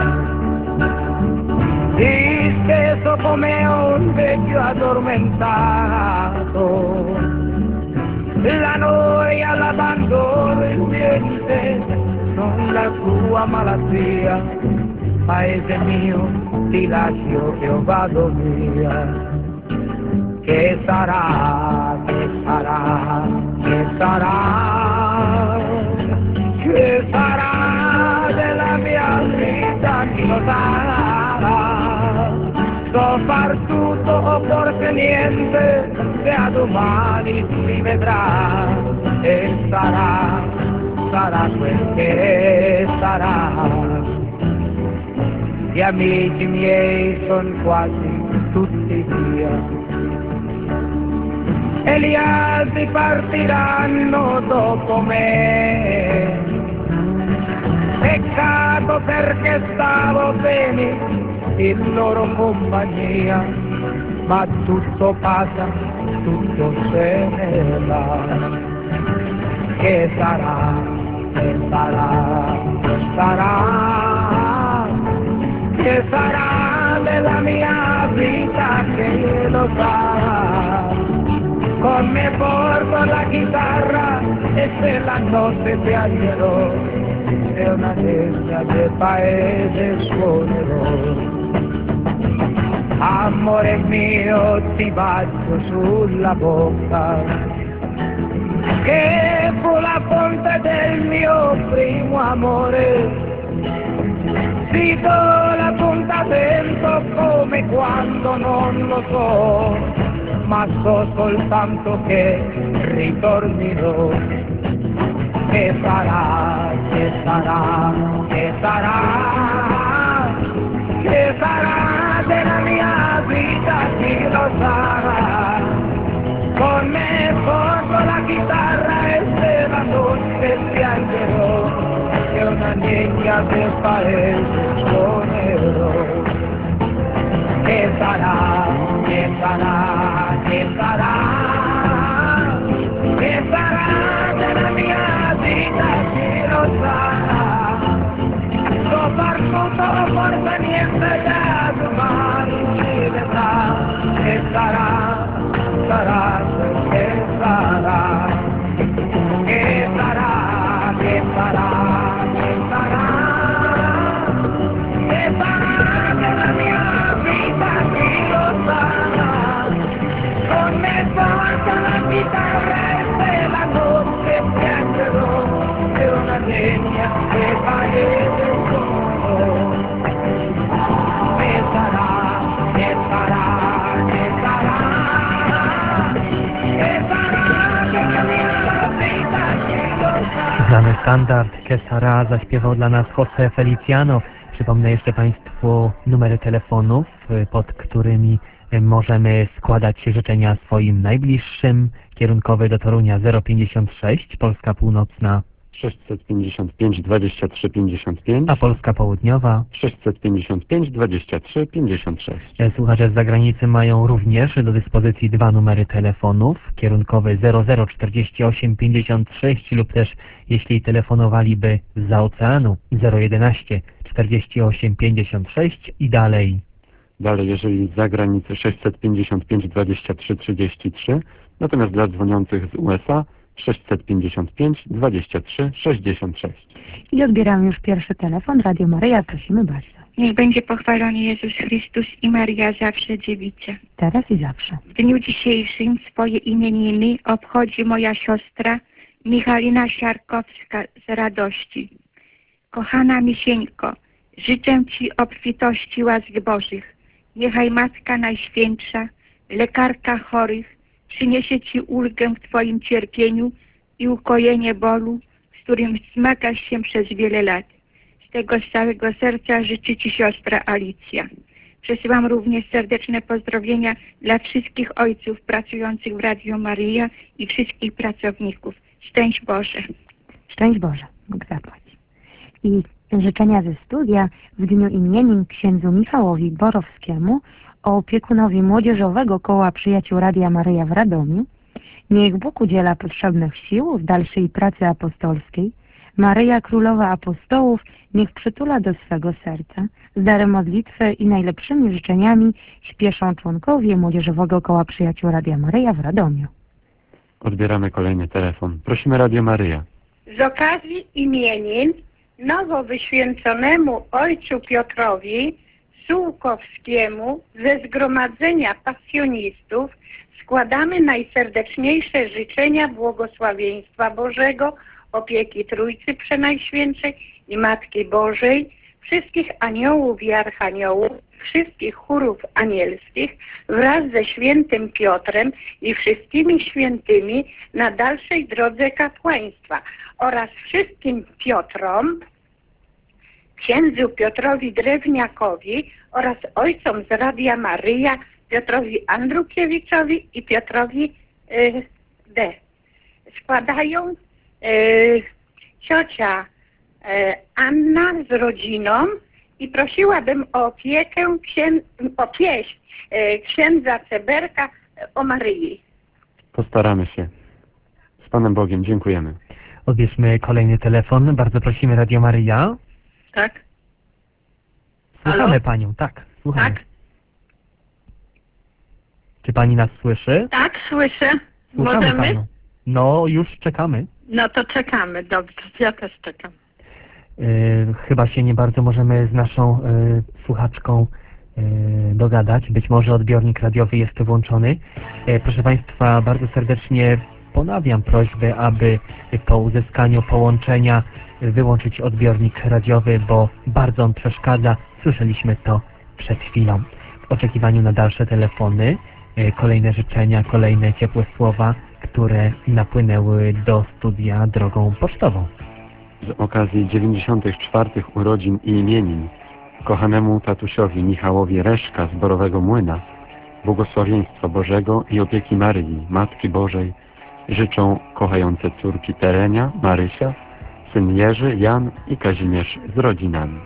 disteso come un vecchio addormentato, la noia, l'abbandono, il niente, non la tua malattia. Paese mio, ti lascio che io vado via. Che sarà, che sarà, che sarà, che sarà della mia vita, chi lo sa. So far tutto forse niente, se a domani si vedrà. E sarà, sarà quel che sarà. Gli amici miei son quasi tutti via e gli altri partiranno dopo me. Peccato perché stavo bene in loro compagnia, ma tutto passa, tutto se ne va. Che sarà, che sarà, che sarà, che sarà della mia vita, che lo sa. Con me porto la chitarra e se la notte piangerò, e una degna del paese suonerò. Amore mio, ti bacio sulla bocca, che fu la fonte del mio primo amore. Ti do l'appuntamento come quando non lo so, ma so soltanto che ritornerò. Che sarà, che sarà, che sarà, che sarà della mia vita, chi lo sa. Con me porto la chitarra e se la notte piangerò, che una niña del paese suonerò. Che sarà, che sarà, che sarà, che sarà della mia vita, chi lo sa. So far tutto, forse niente da domani si vedrà. Che sarà, sarà quel che sarà. Che sarà, che sarà, che sarà, che sarà della mia vita, chi lo sa. Con me porta la chitarra e se la notte piangerò, è una legna che paese sono. Che sarà, che sarà, che sarà, che sarà della mia vita, chi lo sa. Znany standard Que Sara zaśpiewał dla nas José Feliciano. Przypomnę jeszcze Państwu numery telefonów, pod którymi możemy składać życzenia swoim najbliższym. Kierunkowy do Torunia zero pięćdziesiąt sześć, Polska Północna sześćset pięćdziesiąt pięć dwadzieścia trzy pięćdziesiąt pięć, a Polska Południowa sześćset pięćdziesiąt pięć dwadzieścia trzy pięćdziesiąt sześć. Słuchacze z zagranicy mają również do dyspozycji dwa numery telefonów. Kierunkowy zero zero czterdzieści osiem pięćdziesiąt sześć lub też jeśli telefonowaliby zza oceanu zero jedenaście czterdzieści osiem pięćdziesiąt sześć i dalej. Dalej, jeżeli z zagranicy sześćset pięćdziesiąt pięć dwadzieścia trzy trzydzieści trzy, natomiast dla dzwoniących z U S A sześćset pięćdziesiąt pięć dwadzieścia trzy sześćdziesiąt sześć. I odbieramy już pierwszy telefon. Radio Maryja, prosimy bardzo. Niech będzie pochwalony Jezus Chrystus i Maria zawsze dziewica. Teraz i zawsze. W dniu dzisiejszym swoje imieniny obchodzi moja siostra Michalina Siarkowska z radości. Kochana Misieńko, życzę Ci obfitości łask Bożych. Niechaj Matka Najświętsza, lekarka chorych, przyniesie Ci ulgę w Twoim cierpieniu i ukojenie bólu, z którym zmagasz się przez wiele lat. Z tego z całego serca życzy Ci siostra Alicja. Przesyłam również serdeczne pozdrowienia dla wszystkich ojców pracujących w Radio Maryja i wszystkich pracowników. Szczęść Boże. Szczęść Boże. Bóg zapłać. I życzenia ze studia w dniu imienin księdzu Michałowi Borowskiemu, opiekunowi Młodzieżowego Koła Przyjaciół Radia Maryja w Radomiu. Niech Bóg udziela potrzebnych sił w dalszej pracy apostolskiej. Maryja Królowa Apostołów niech przytula do swego serca. Z darem modlitwy i najlepszymi życzeniami śpieszą członkowie Młodzieżowego Koła Przyjaciół Radia Maryja w Radomiu. Odbieramy kolejny telefon. Prosimy Radio Maryja. Z okazji imienin nowo wyświęconemu ojcu Piotrowi Sułkowskiemu ze Zgromadzenia Pasjonistów składamy najserdeczniejsze życzenia błogosławieństwa Bożego, opieki Trójcy Przenajświętszej i Matki Bożej, wszystkich aniołów i archaniołów, wszystkich chórów anielskich wraz ze świętym Piotrem i wszystkimi świętymi na dalszej drodze kapłaństwa oraz wszystkim Piotrom, księdzu Piotrowi Drewniakowi oraz ojcom z Radia Maryja, Piotrowi Andrukiewiczowi i Piotrowi y, D. Składają y, ciocia y, Anna z rodziną i prosiłabym o opiekę, księ, o pieśń y, księdza Ceberka y, o Maryi. Postaramy się. Z Panem Bogiem, dziękujemy. Odbierzmy kolejny telefon. Bardzo prosimy Radio Maryja. Tak? Słuchamy Halo? Panią, tak, słuchamy. Tak? Czy Pani nas słyszy? Tak, słyszę. Słuchamy Możemy? Panią. No, już czekamy. No to czekamy, dobrze, ja też czekam. Yy, chyba się nie bardzo możemy z naszą yy, słuchaczką yy, dogadać. Być może odbiornik radiowy jest włączony. Yy, proszę Państwa, bardzo serdecznie ponawiam prośbę, aby po uzyskaniu połączenia wyłączyć odbiornik radiowy, bo bardzo on przeszkadza. Słyszeliśmy to przed chwilą. W oczekiwaniu na dalsze telefony, yy, kolejne życzenia, kolejne ciepłe słowa, które napłynęły do studia drogą pocztową. Z okazji dziewięćdziesiątych czwartych urodzin i imienin kochanemu tatusiowi Michałowi Reszka z Borowego Młyna błogosławieństwa Bożego i opieki Maryi, Matki Bożej życzą kochające córki Terenia, Marysia, syn Jerzy, Jan i Kazimierz z rodzinami.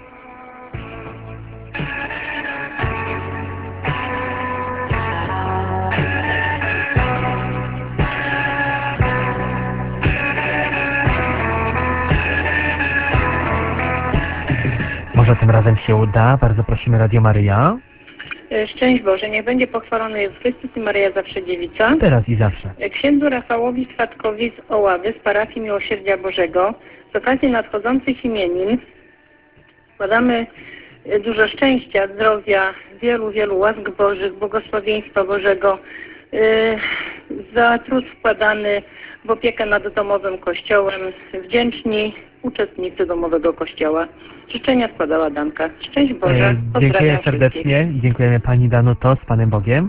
Może tym razem się uda. Bardzo prosimy Radio Maryja. Szczęść Boże, niech będzie pochwalony Jezus Chrystus i Maryja zawsze dziewica. Teraz i zawsze. Księdzu Rafałowi Swatkowi z Oławy z parafii Miłosierdzia Bożego z okazji nadchodzących imienin składamy dużo szczęścia, zdrowia, wielu, wielu łask Bożych, błogosławieństwa Bożego, yy, za trud wkładany w opiekę nad domowym kościołem, wdzięczni uczestnicy domowego kościoła. Życzenia składała Danka. Szczęść Boże. E, dziękuję serdecznie i dziękujemy Pani Danuto, z Panem Bogiem.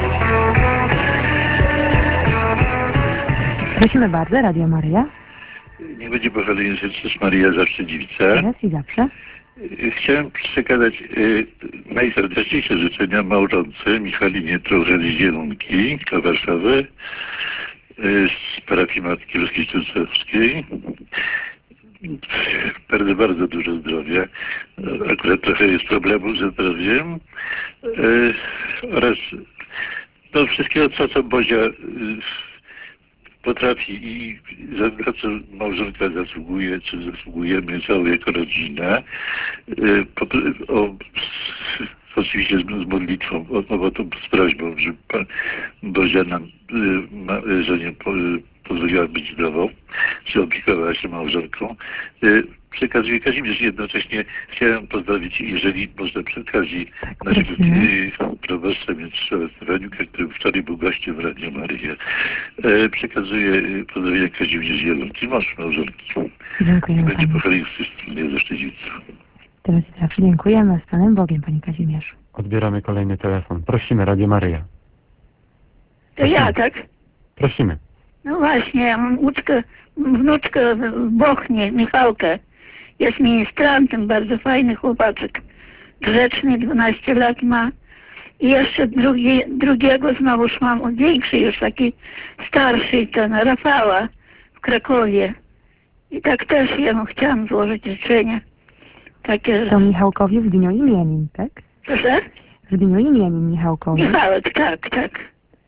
Prosimy bardzo, Radio Maryja. Niech będzie pochwalony Jezus Maria, zawsze dziewica. Teraz i zawsze. Chciałem przekazać y, najserdeczniejsze życzenia małżonce Michalinie Trocheli-Zielonki z Warszawy, y, z parafii Matki Ruskiej Częstochowskiej. Bardzo, bardzo dużo zdrowia. Akurat trochę jest problemu ze zdrowiem. Y, oraz no, wszystkiego, co, co Bozia y, potrafi i za to, co małżonka zasługuje, czy zasługujemy całą jako rodzina, y, po, o, oczywiście z, z modlitwą, o, o, to z prośbą, żeby Pan Bozia nam, y, ma, żonie po, y, pozwoliła być zdrową, czy opiekowała się małżonką. Y, Przekazuję Kazimierz. Jednocześnie chciałem pozdrowić, jeżeli można przy okazji tak, naszego y, proboszcza Mieczysława Stefaniuka, który wczoraj był gościem w Radiu Maryja. E, przekazuję y, pozdrowienia Kazimierz Zielonki, mąż małżonki. Dziękujemy. Będzie pochwalony Chrystus ze Szczedzicą. Teraz i zawsze dziękujemy. Z Panem Bogiem, Panie Kazimierzu. Odbieramy kolejny telefon. Prosimy, Radio Maryja. To ja, tak? Prosimy. No właśnie, ja mam uczkę, wnuczkę w Bochnie, Michałkę. Jest ministrantem, bardzo fajny chłopaczek. Grzeczny, dwanaście lat ma. I jeszcze drugi, drugiego znowuż mam, większy już taki starszy, ten Rafała w Krakowie. I tak też jemu chciałam złożyć życzenia. Takie, że... To Michałkowi w dniu imienin, tak? Proszę? W dniu imienin Michałkowi. Michałek, tak, tak.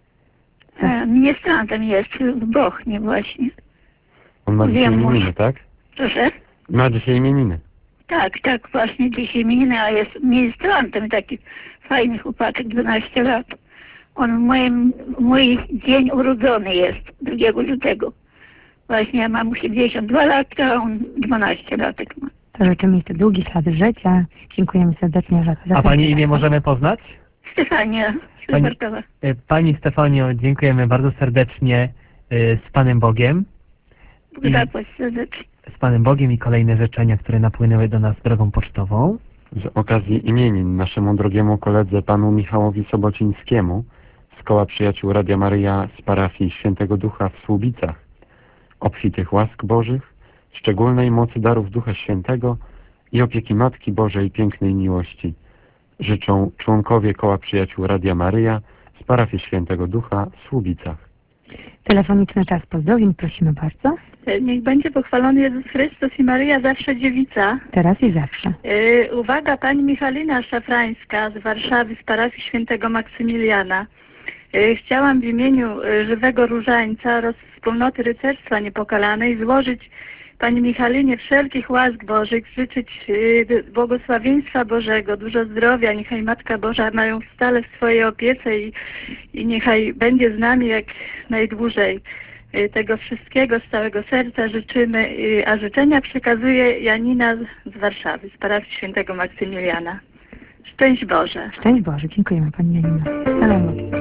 E, ministrantem jest w Bochnie właśnie. On ma dzisiaj imieniny, tak? Proszę? Ma dzisiaj imieniny. Tak, tak, właśnie dzisiaj imieniny, a jest ministrantem, taki fajny chłopaczek, dwanaście lat. On w moim, mój dzień urodzony jest, drugiego lutego. Właśnie ja mam osiemdziesiąt dwa lata, a on dwanaście latek ma. To rzeczywiście długi ślad życia. Dziękujemy serdecznie za to. A Pani imię możemy poznać? Stefania Pani, Bartowa. y, Pani Stefanio, dziękujemy bardzo serdecznie y, z Panem Bogiem. Bóg zapłać serdecznie. Z Panem Bogiem i kolejne życzenia, które napłynęły do nas drogą pocztową. Z okazji imienin naszemu drogiemu koledze panu Michałowi Sobocińskiemu z Koła Przyjaciół Radia Maryja z parafii Świętego Ducha w Słubicach. Obfitych łask Bożych, szczególnej mocy darów Ducha Świętego i opieki Matki Bożej pięknej miłości życzą członkowie Koła Przyjaciół Radia Maryja z parafii Świętego Ducha w Słubicach. Telefoniczny czas pozdrowień, prosimy bardzo. Niech będzie pochwalony Jezus Chrystus i Maryja, zawsze dziewica. Teraz i zawsze. Yy, uwaga, pani Michalina Szafrańska z Warszawy, z parafii Świętego Maksymiliana. Yy, chciałam w imieniu yy, Żywego Różańca oraz Wspólnoty Rycerstwa Niepokalanej złożyć pani Michalinie wszelkich łask Bożych, życzyć yy, błogosławieństwa Bożego, dużo zdrowia, niechaj Matka Boża ma ją stale w swojej opiece i, i niechaj będzie z nami jak najdłużej. Tego wszystkiego z całego serca życzymy, a życzenia przekazuje Janina z Warszawy, z parafii Świętego Maksymiliana. Szczęść Boże. Szczęść Boże. Dziękujemy Pani Janino. Panem Bogiem.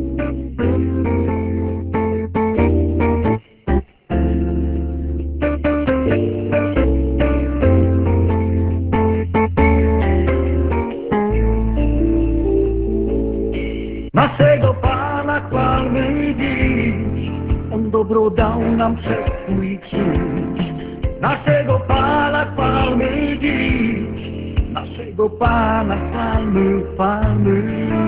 Naszego Pana chwalmy dziś, On dobro dał nam przez swój krzyż. Naszego Pana chwalmy dziś, naszego Pana chwalmy, chwalmy.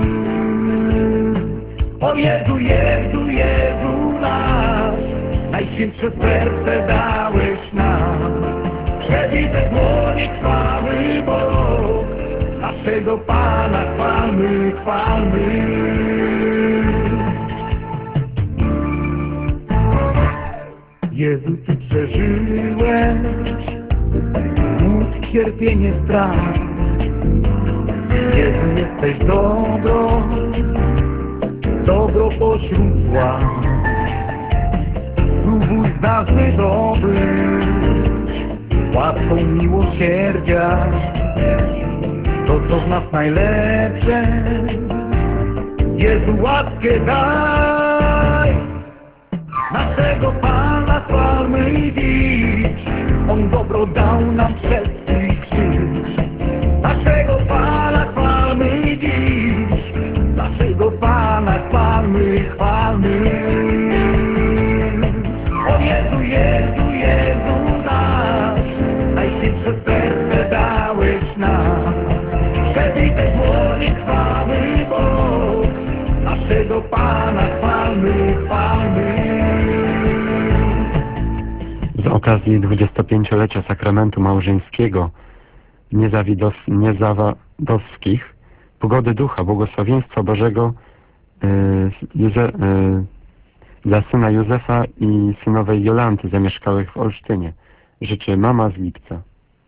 O Jezu, Jezu, Jezu nasz, najświętsze serce dałeś nam. Przebite dłonie chwały Bóg, naszego Pana chwalmy, chwalmy. Jezu, Ty przeżyłeś mód, cierpienie, strach. Jezu, jesteś dobro, dobro pośród zła. Spróbuj z nas wydobyć łaską miłosierdzia to, co w nas najlepsze. Jezu, łaskę daj. Naszego Pana chwalmy dziś, On dobro dał nam przez swój krzyż. Naszego Pana chwalmy dziś, naszego Pana chwalmy, chwalmy. O Jezu, Jezu, Jezu okazji dwudziestopięciolecia sakramentu małżeńskiego niezawidos- niezawadowskich, pogody ducha, błogosławieństwa Bożego yy, Józe- yy, dla syna Józefa i synowej Jolanty zamieszkałych w Olsztynie. Życzy mama z Lipca.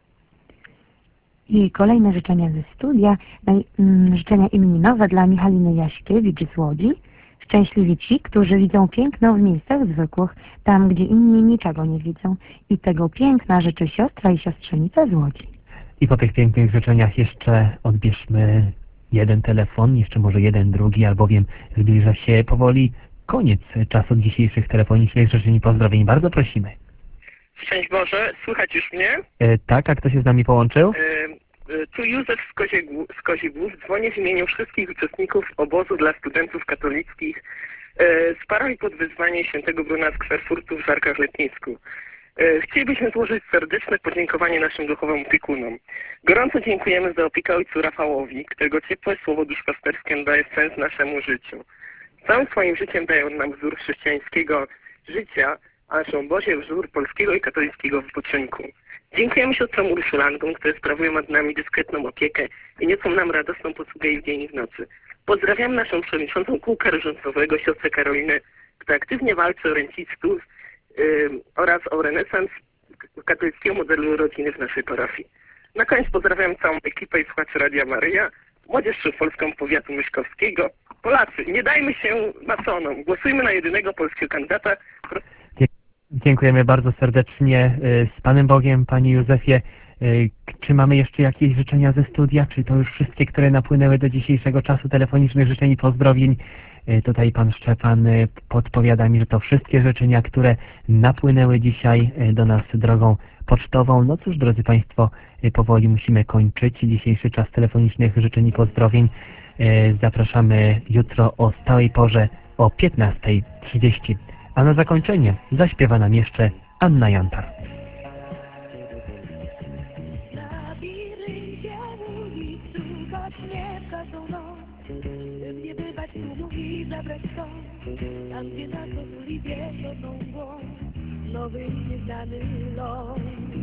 I kolejne życzenia ze studia. Naj- mm, Życzenia imieninowe dla Michaliny Jaśkiewicz z Łodzi. Szczęśliwi ci, którzy widzą piękno w miejscach zwykłych, tam gdzie inni niczego nie widzą. I tego piękna życzy siostra i siostrzenica z Łodzi. I po tych pięknych życzeniach jeszcze odbierzmy jeden telefon, jeszcze może jeden, drugi, albowiem zbliża się powoli koniec czasu dzisiejszych telefonicznych życzeń i pozdrowień. Bardzo prosimy. Szczęść Boże, słychać już mnie? E, tak, a kto się z nami połączył? E, e, tu Józef z, Koziegł- z Kozigłów. Dzwonię w imieniu wszystkich uczestników obozu dla studentów katolickich e, z parafii pod wezwaniem świętego Bruna z Kwerfurtu w Żarkach Letnicku. E, chcielibyśmy złożyć serdeczne podziękowanie naszym duchowym opiekunom. Gorąco dziękujemy za opiekę ojcu Rafałowi, którego ciepłe słowo duszpasterskie daje sens naszemu życiu. Całym swoim życiem daje on nam wzór chrześcijańskiego życia, a naszym obozie wzór polskiego i katolickiego wypoczynku. Dziękujemy siostrom Urszulankom, które sprawują nad nami dyskretną opiekę i niosą nam radosną posługę i w dzień i w nocy. Pozdrawiam naszą przewodniczącą kółka różańcowego, siostrę Karolinę, która aktywnie walczy o rencistów yy, oraz o renesans katolickiego modelu rodziny w naszej parafii. Na koniec pozdrawiam całą ekipę i słuchaczy Radia Maryja, młodzież polską powiatu myszkowskiego. Polacy, nie dajmy się masonom, głosujmy na jedynego polskiego kandydata. Dziękujemy bardzo serdecznie. Z Panem Bogiem, Panie Józefie. Czy mamy jeszcze jakieś życzenia ze studia? Czy to już wszystkie, które napłynęły do dzisiejszego czasu telefonicznych życzeń i pozdrowień? Tutaj Pan Szczepan podpowiada mi, że to wszystkie życzenia, które napłynęły dzisiaj do nas drogą pocztową. No cóż, drodzy Państwo, powoli musimy kończyć dzisiejszy czas telefonicznych życzeń i pozdrowień. Zapraszamy jutro o stałej porze o piętnasta trzydzieści. A na zakończenie zaśpiewa nam jeszcze Anna Jantar. Tam gdzie na kozuli wieczorną mgłą nowy i nieznany los.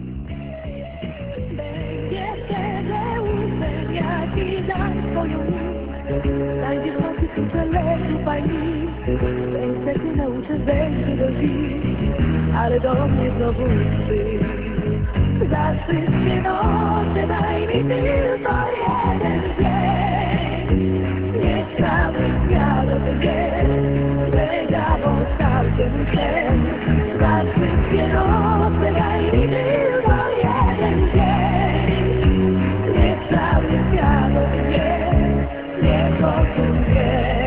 Będzie Tadeuszem, jak i dam swoją miłość. Znajdziesz w nocy kurczę lesu fajni. Będę cię nauczę wejść do drzwi, ale do mnie znowu przyjdź. Za wszystkie noce daj mi tylko jeden dzień. Niech cały świat o tym wie. Wydawą całkiem sen. Za wszystkie noce daj mi tylko jeden dzień. Niech cały świat o tym wie. Niech o tym wie.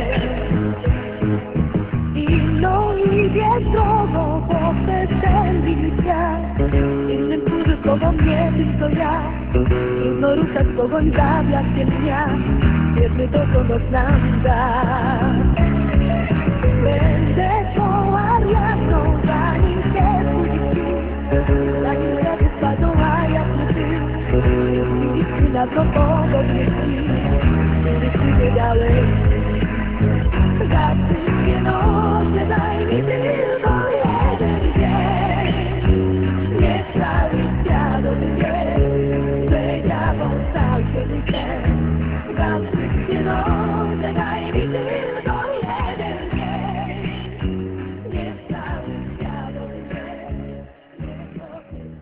Inną idzie drogą poprzez wszelki świat. Innym służy słową nie tylko ja. Inno ruszać pogoń za blaskiem dnia. Wierzmy to, co noc nam da. Będę kołar jasną, zanim się budzi śpi. Zanim razy spadną, a jasny ty. Jeśli liczby na to podobnie śpi. Kiedy przyjdzie dalej. Za wszystkie noce daj mi tylko jeden dzień. Niech cały świat o tym wie. Przejdziawą całkiem sen. Za wszystkie noce daj mi tylko jeden dzień. Niech cały świat o tym wie. Niech o tym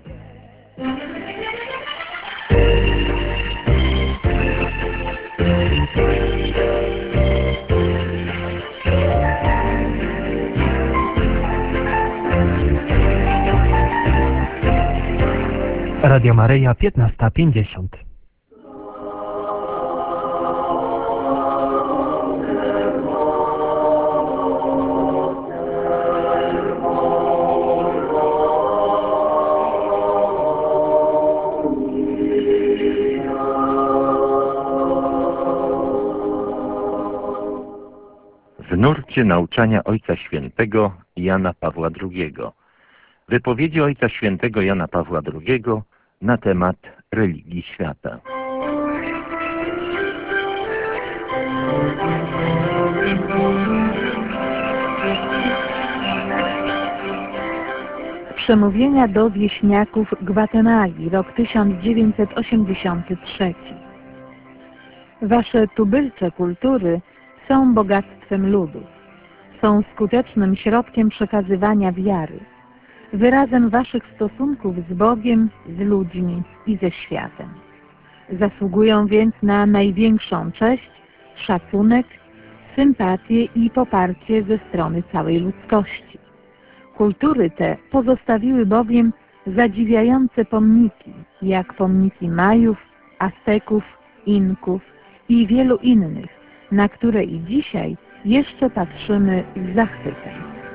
Radio Maryja, piętnasta pięćdziesiąt. W nurcie nauczania Ojca Świętego Jana Pawła drugiego. Wypowiedzi Ojca Świętego Jana Pawła drugiego na temat religii świata. Przemówienia do wieśniaków Gwatemali, rok tysiąc dziewięćset osiemdziesiąty trzeci. Wasze tubylcze kultury są bogactwem ludów. Są skutecznym środkiem przekazywania wiary, wyrazem waszych stosunków z Bogiem, z ludźmi i ze światem. Zasługują więc na największą cześć, szacunek, sympatię i poparcie ze strony całej ludzkości. Kultury te pozostawiły bowiem zadziwiające pomniki, jak pomniki Majów, Azteków, Inków i wielu innych, na które i dzisiaj jeszcze patrzymy z zachwytem.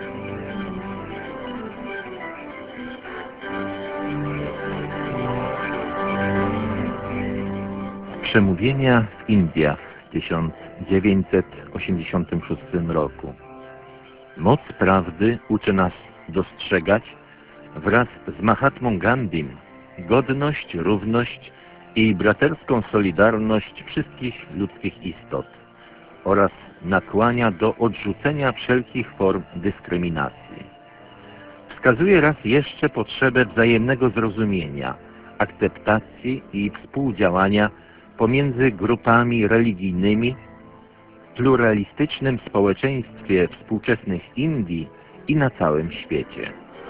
Przemówienia w Indiach w tysiąc dziewięćset osiemdziesiątym szóstym roku. Moc prawdy uczy nas dostrzegać wraz z Mahatmą Gandhim godność, równość i braterską solidarność wszystkich ludzkich istot oraz nakłania do odrzucenia wszelkich form dyskryminacji. Wskazuje raz jeszcze potrzebę wzajemnego zrozumienia, akceptacji i współdziałania pomiędzy grupami religijnymi w pluralistycznym społeczeństwie współczesnych Indii i na całym świecie.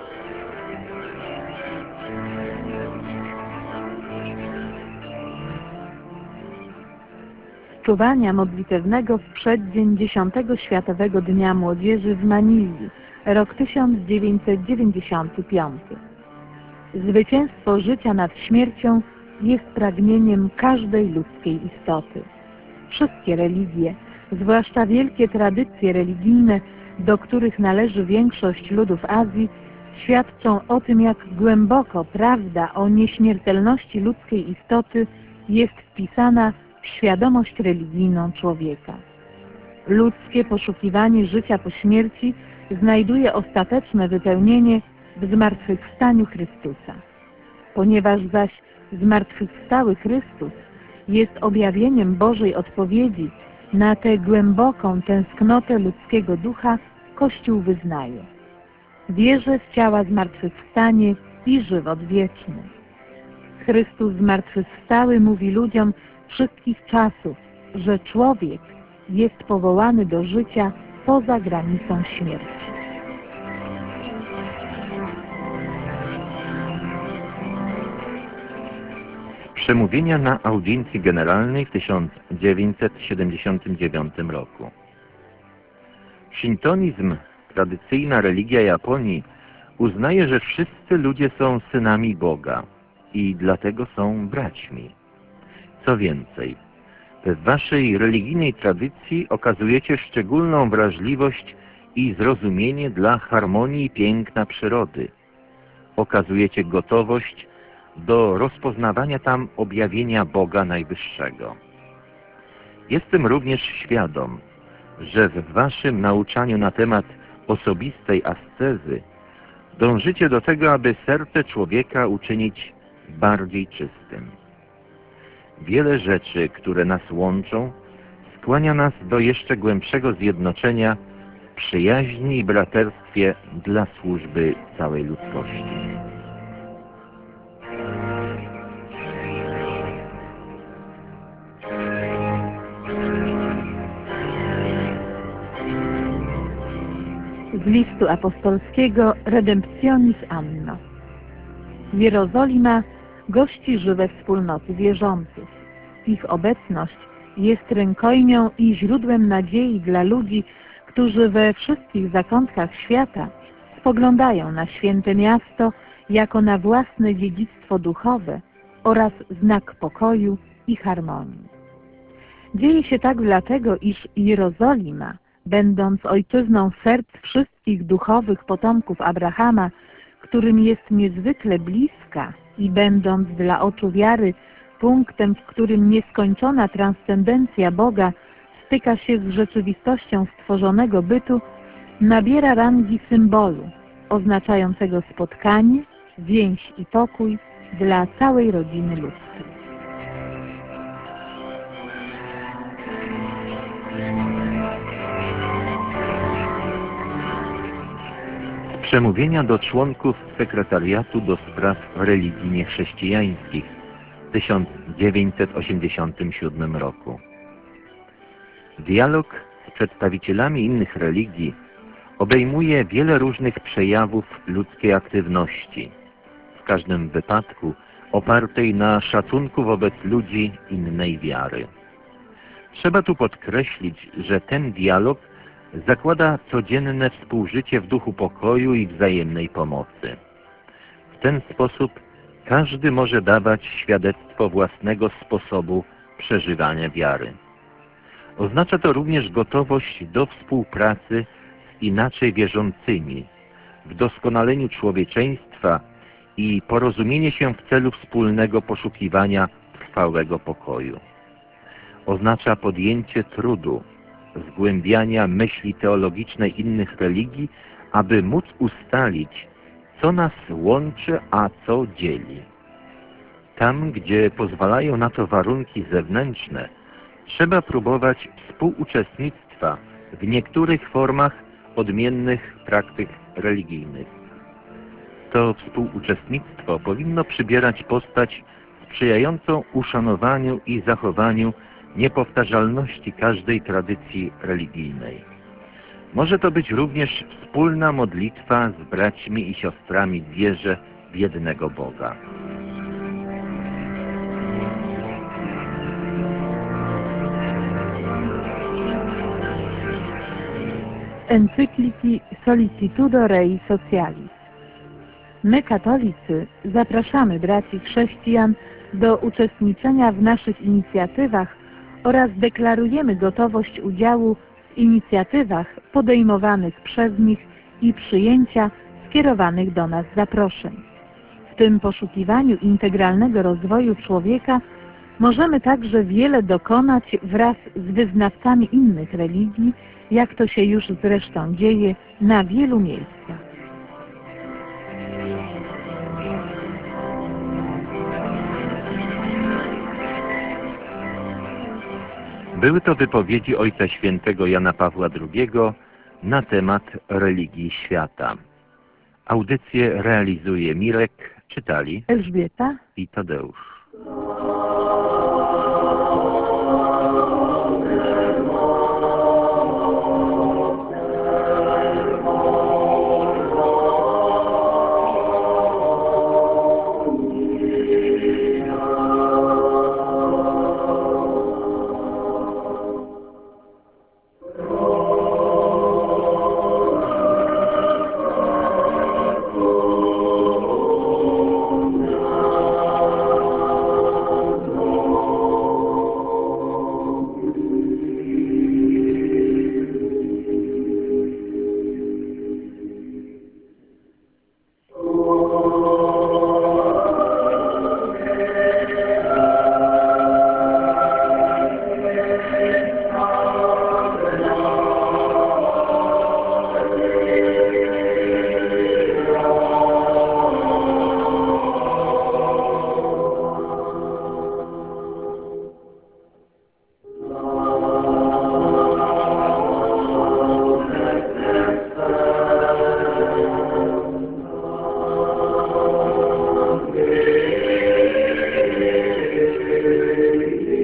Czuwania modlitewnego w przeddzień dziesiątego Światowego Dnia Młodzieży w Manili, rok tysiąc dziewięćset dziewięćdziesiąty piąty. Zwycięstwo życia nad śmiercią jest pragnieniem każdej ludzkiej istoty. Wszystkie religie, zwłaszcza wielkie tradycje religijne, do których należy większość ludów Azji, świadczą o tym, jak głęboko prawda o nieśmiertelności ludzkiej istoty jest wpisana w świadomość religijną człowieka. Ludzkie poszukiwanie życia po śmierci znajduje ostateczne wypełnienie w zmartwychwstaniu Chrystusa. Ponieważ zaś zmartwychwstały Chrystus jest objawieniem Bożej odpowiedzi na tę głęboką tęsknotę ludzkiego ducha, Kościół wyznaje: wierzę w ciała zmartwychwstanie i żywot wieczny. Chrystus zmartwychwstały mówi ludziom wszystkich czasów, że człowiek jest powołany do życia poza granicą śmierci. Przemówienia na audiencji generalnej w tysiąc dziewięćset siedemdziesiątym dziewiątym roku. Shintonizm, tradycyjna religia Japonii, uznaje, że wszyscy ludzie są synami Boga i dlatego są braćmi. Co więcej, w waszej religijnej tradycji okazujecie szczególną wrażliwość i zrozumienie dla harmonii i piękna przyrody. Okazujecie gotowość do rozpoznawania tam objawienia Boga Najwyższego. Jestem również świadom, że w waszym nauczaniu na temat osobistej ascezy dążycie do tego, aby serce człowieka uczynić bardziej czystym. Wiele rzeczy, które nas łączą, skłania nas do jeszcze głębszego zjednoczenia w przyjaźni i braterstwie dla służby całej ludzkości. Z listu apostolskiego Redemptionis Anno. Jerozolima gości żywe wspólnoty wierzących. Ich obecność jest rękojmią i źródłem nadziei dla ludzi, którzy we wszystkich zakątkach świata spoglądają na święte miasto jako na własne dziedzictwo duchowe oraz znak pokoju i harmonii. Dzieje się tak dlatego, iż Jerozolima, będąc ojczyzną serc wszystkich duchowych potomków Abrahama, którym jest niezwykle bliska i będąc dla oczu wiary punktem, w którym nieskończona transcendencja Boga styka się z rzeczywistością stworzonego bytu, nabiera rangi symbolu oznaczającego spotkanie, więź i pokój dla całej rodziny ludzkiej. Przemówienia do członków Sekretariatu do Spraw Religii Niechrześcijańskich w tysiąc dziewięćset osiemdziesiątym siódmym roku. Dialog z przedstawicielami innych religii obejmuje wiele różnych przejawów ludzkiej aktywności, w każdym wypadku opartej na szacunku wobec ludzi innej wiary. Trzeba tu podkreślić, że ten dialog zakłada codzienne współżycie w duchu pokoju i wzajemnej pomocy. W ten sposób każdy może dawać świadectwo własnego sposobu przeżywania wiary. Oznacza to również gotowość do współpracy z inaczej wierzącymi, w doskonaleniu człowieczeństwa i porozumienie się w celu wspólnego poszukiwania trwałego pokoju. Oznacza podjęcie trudu, zgłębiania myśli teologicznej innych religii, aby móc ustalić, co nas łączy, a co dzieli. Tam, gdzie pozwalają na to warunki zewnętrzne, trzeba próbować współuczestnictwa w niektórych formach odmiennych praktyk religijnych. To współuczestnictwo powinno przybierać postać sprzyjającą uszanowaniu i zachowaniu niepowtarzalności każdej tradycji religijnej. Może to być również wspólna modlitwa z braćmi i siostrami w wierze w jednego Boga. Encykliki Solicitudo Rei Socialis. My, katolicy, zapraszamy braci chrześcijan do uczestniczenia w naszych inicjatywach oraz deklarujemy gotowość udziału w inicjatywach podejmowanych przez nich i przyjęcia skierowanych do nas zaproszeń. W tym poszukiwaniu integralnego rozwoju człowieka możemy także wiele dokonać wraz z wyznawcami innych religii, jak to się już zresztą dzieje na wielu miejscach. Były to wypowiedzi Ojca Świętego Jana Pawła drugiego na temat religii świata. Audycję realizuje Mirek, czytali Elżbieta i Tadeusz.